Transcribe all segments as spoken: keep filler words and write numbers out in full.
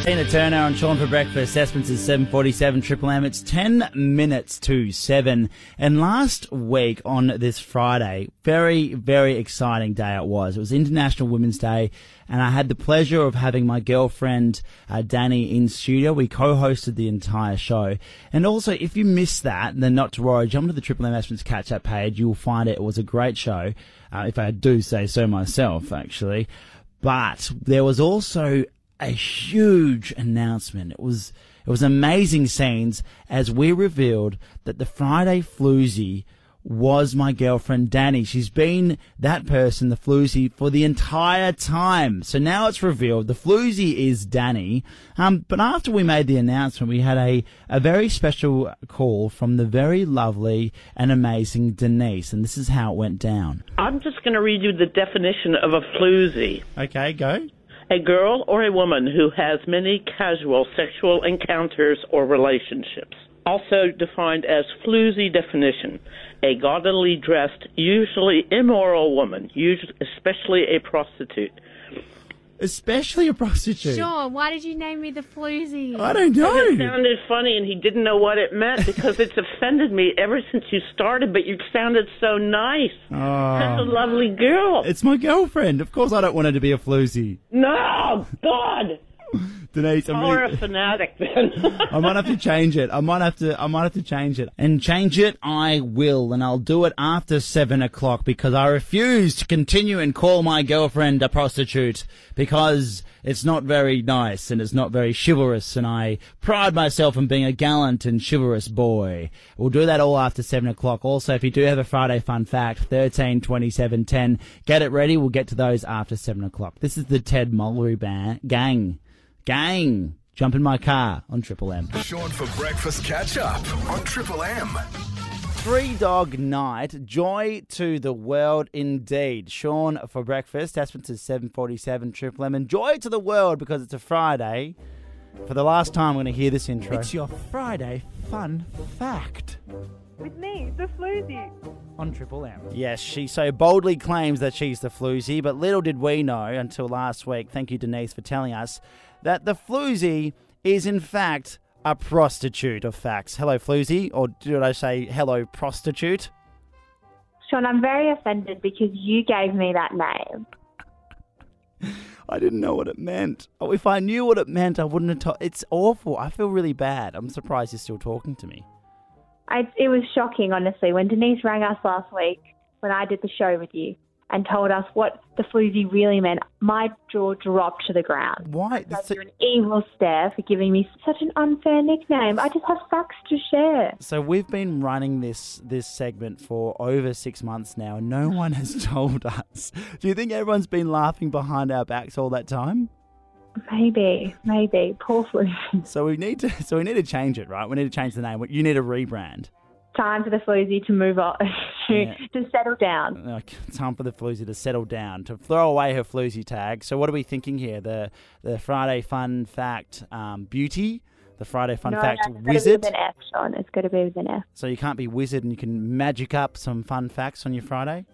Tina Turner on Sean for Breakfast. Essence is seven forty-seven Triple M. It's ten minutes to seven. And last week on this Friday, very, very exciting day it was. It was International Women's Day, and I had the pleasure of having my girlfriend, uh, Danny, in studio. We co-hosted the entire show. And also, if you missed that, then not to worry, jump to the Triple M Essence catch-up page. You'll find it. It was a great show, uh, if I do say so myself, actually. But there was also a huge announcement. It was it was amazing scenes as we revealed that the Friday floozy was my girlfriend Danny. She's been that person, the floozy, for the entire time. So now it's revealed the floozy is Danny. Um, but after we made the announcement, we had a, a very special call from the very lovely and amazing Denise, and this is how it went down. I'm just going to read you the definition of a floozy. Okay, go. A girl or a woman who has many casual sexual encounters or relationships. Also defined as floozy definition, a gaudily dressed, usually immoral woman, usually, especially a prostitute. Especially a prostitute. Sean, why did you name me the floozy? I don't know. It sounded funny and he didn't know what it meant because it's offended me ever since you started, but you sounded so nice. Oh. Such a lovely girl. It's my girlfriend. Of course I don't want her to be a floozy. No, God. Denise, I'm You're really... a fanatic then. I might have to change it. I might have to. I might have to change it. And change it, I will, and I'll do it after seven o'clock because I refuse to continue and call my girlfriend a prostitute because it's not very nice and it's not very chivalrous. And I pride myself on being a gallant and chivalrous boy. We'll do that all after seven o'clock. Also, if you do have a Friday fun fact, thirteen twenty-seven ten, get it ready. We'll get to those after seven o'clock. This is the Ted Mullery band gang. Gang, jump in my car on Triple M. Sean for Breakfast catch up on Triple M. Three Dog Night, joy to the world indeed. Sean for Breakfast, Aspen to seven forty-seven Triple M, and joy to the world because it's a Friday. For the last time, we're going to hear this intro. It's your Friday fun fact. With me, the floozy. On Triple M. Yes, she so boldly claims that she's the floozy, but little did we know until last week, thank you Denise for telling us, that the floozy is in fact a prostitute of facts. Hello floozy, or did I say hello prostitute? Sean, I'm very offended because you gave me that name. I didn't know what it meant. Oh, if I knew what it meant, I wouldn't have told. It's awful. I feel really bad. I'm surprised you're still talking to me. I, it was shocking, honestly, when Denise rang us last week when I did the show with you and told us what the floozy really meant. My jaw dropped to the ground. Why? That's an evil stare for giving me such an unfair nickname. I just have facts to share. So we've been running this this segment for over six months now, and no one has told us. Do you think everyone's been laughing behind our backs all that time? Maybe, maybe. Poor floozy. So we need to. So we need to change it, right? We need to change the name. You need a rebrand. Time for the floozy to move on, to, Yeah. to settle down. Okay, time for the floozy to settle down, to throw away her floozy tag. So what are we thinking here? The the Friday fun fact um, beauty, the Friday fun no, fact no, it's wizard. Got to be with an F, Sean. It's got to be with an F. So you can't be wizard and you can magic up some fun facts on your Friday?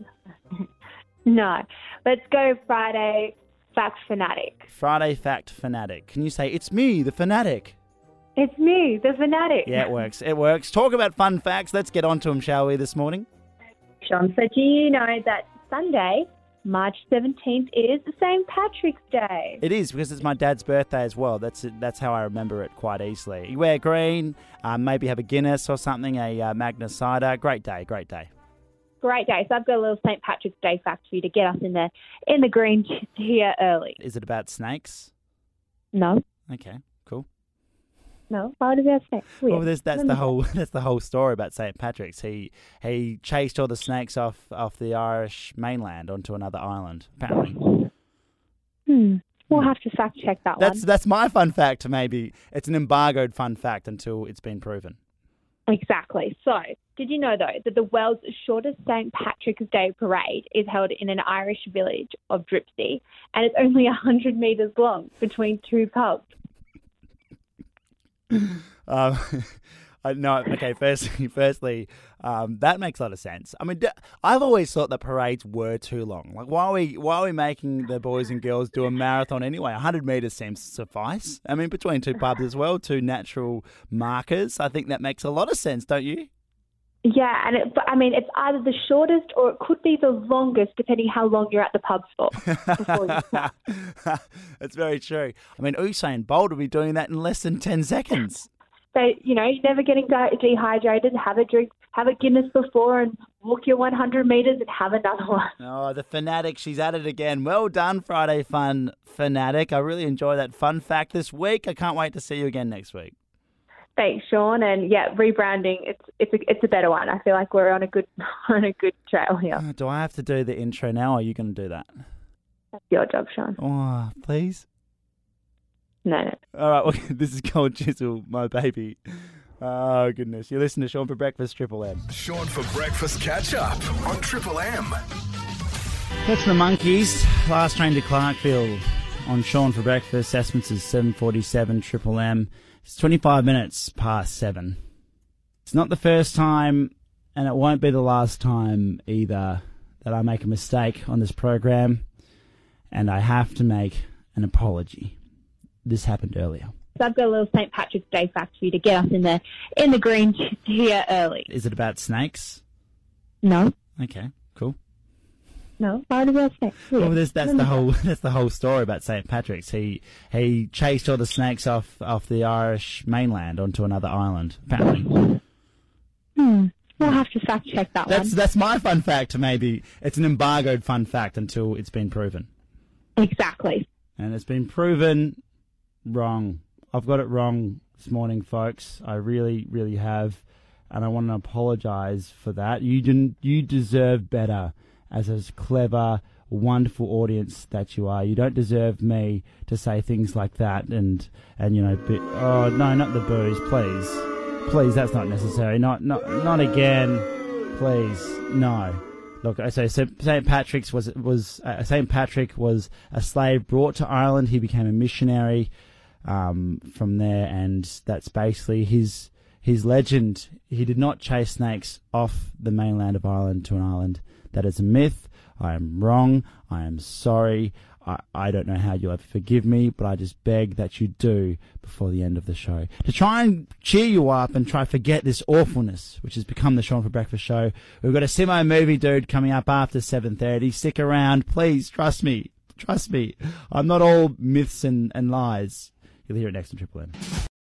No. Let's go Friday fact fanatic. Friday fact fanatic. Can you say, it's me, the fanatic? It's me, the fanatic. Yeah, it works. It works. Talk about fun facts. Let's get on to them, shall we, this morning? Sean, so do you know that Sunday, March seventeenth, is Saint Patrick's Day? It is, because it's my dad's birthday as well. That's it, that's how I remember it quite easily. You wear green, um, maybe have a Guinness or something, a uh, Magnus cider. Great day, great day. Great day. So I've got a little Saint Patrick's Day fact for you to get us in the, in the green here early. Is it about snakes? No. Okay, cool. No, why would it be about snakes? Weird. Well, there's, that's the whole that's the whole story about Saint Patrick's. He he chased all the snakes off, off the Irish mainland onto another island, apparently. Hmm. We'll have to fact check that That's one. that's my fun fact. Maybe it's an embargoed fun fact until it's been proven. Exactly. So, did you know, though, that the world's shortest Saint Patrick's Day parade is held in an Irish village of Dripsey, and it's only one hundred metres long between two pubs? Um, Uh, no, okay. Firstly, firstly, um, that makes a lot of sense. I mean, d- I've always thought that parades were too long. Like, why are we why are we making the boys and girls do a marathon anyway? A hundred meters seems to suffice. I mean, between two pubs as well, two natural markers. I think that makes a lot of sense, don't you? Yeah, and it, but I mean, it's either the shortest or it could be the longest, depending how long you're at the pubs for. Before you start. That's very true. I mean, Usain Bolt will be doing that in less than ten seconds. So, you know, you're never getting de- dehydrated. Have a drink, have a Guinness before and walk your one hundred metres and have another one. Oh, the Fanatic, she's at it again. Well done, Friday Fun Fanatic. I really enjoy that fun fact this week. I can't wait to see you again next week. Thanks, Sean. And yeah, rebranding, it's it's a, it's a better one. I feel like we're on a good on a good trail here. Oh, do I have to do the intro now, or are you going to do that? That's your job, Sean. Oh, please? No, no. All right, well, this is Cold Chisel, my baby. Oh, goodness. You listen to Sean for Breakfast, Triple M. Sean for Breakfast Catch Up on Triple M. That's the Monkeys. Last train to Clarkville on Sean for Breakfast. Assessments is seven forty-seven, Triple M. It's twenty-five minutes past seven. It's not the first time, and it won't be the last time either, that I make a mistake on this program, and I have to make an apology. This happened earlier. So I've got a little Saint Patrick's Day fact for you to get us in the in the green here early. Is it about snakes? No, Okay, cool. no, why would it be about snakes? Well, there's, that's the whole that's the whole story about Saint Patrick's. He he chased all the snakes off, off the Irish mainland onto another island. Apparently, Hmm. We'll have to fact check that that's one. that's my fun fact. Maybe it's an embargoed fun fact until it's been proven, Exactly. and it's been proven wrong. I've got it wrong this morning, folks. I really, really have, and I want to apologise for that. You didn't. You deserve better as a clever, wonderful audience that you are. You don't deserve me to say things like that and and you know. Be, oh no, not the booze, please, please. That's not necessary. Not not not again, please. No. Look, so Saint Patrick's was was uh, Saint Patrick was a slave brought to Ireland. He became a missionary um, from there, and that's basically his his legend. He did not chase snakes off the mainland of Ireland to an island. That is a myth. I am wrong. I am sorry. I, I don't know how you'll ever forgive me, but I just beg that you do before the end of the show. To try and cheer you up and try to forget this awfulness, which has become the Sean for Breakfast show, we've got a Simo Movie Dude coming up after seven thirty. Stick around, please. Trust me. Trust me. I'm not all myths and, and lies. You'll hear it next on Triple M.